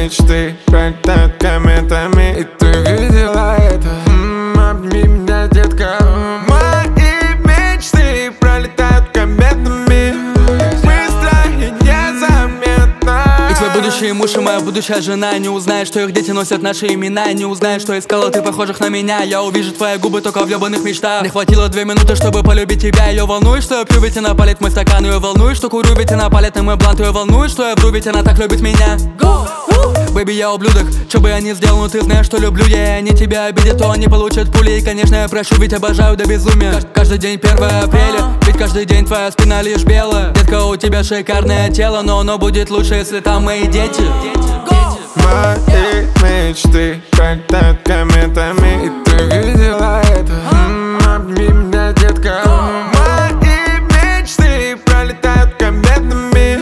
мечты пролетают кометами, и ты видела это. Обними меня, детка. Мои мечты пролетают кометами, быстро и незаметно. И твой будущий муж и моя будущая жена не узнает, что их дети носят наши имена. Не узнает, что искала ты похожих на меня. Я увижу твои губы только в ёбаных мечтах. Не хватило 2 минуты, чтобы полюбить тебя. Ее волнует, что я пью, ведь она палит мой стакан. Ее волнует, что курю, ведь она палит на мой блант. Ее волнует, что я вру, ведь она так любит меня. Бэби, я ублюдок, что бы я ни сделал, но ты знаешь, что люблю я. И они тебя обидят, то они получат пули. И, конечно, я прощу, ведь обожаю до безумия. Каждый день 1 апреля, ведь каждый день твоя спина лишь белая. Детка, у тебя шикарное тело, но оно будет лучше, если там мои дети. Мои мечты пролетают кометами, и ты видела это. Обними меня, детка. Мои мечты пролетают кометами.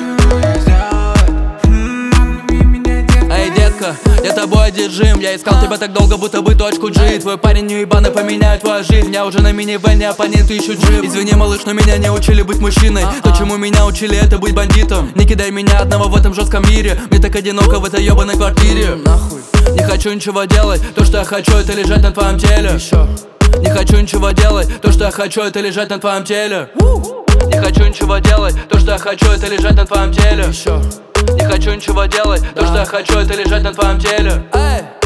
Эй, детка, я тобой одержим. Я искал тебя так долго, будто бы точку G. Твой парень неебаный поменяет твою жизнь. Я уже на минивэне, оппоненты ищут джип. Извини, малыш, но меня не учили быть мужчиной. То, чему меня учили, это быть бандитом. Не кидай меня одного в этом жестком мире. Мне так одиноко в этой ебаной квартире. Нахуй. Не хочу ничего делать. То, что я хочу, это лежать на твоем теле. Не хочу ничего делать. То, что я хочу, это лежать на твоем теле. Не хочу ничего делать. То, что я хочу, это лежать на твоем теле. Не хочу ничего делать. То, что я хочу, это лежать на твоем теле.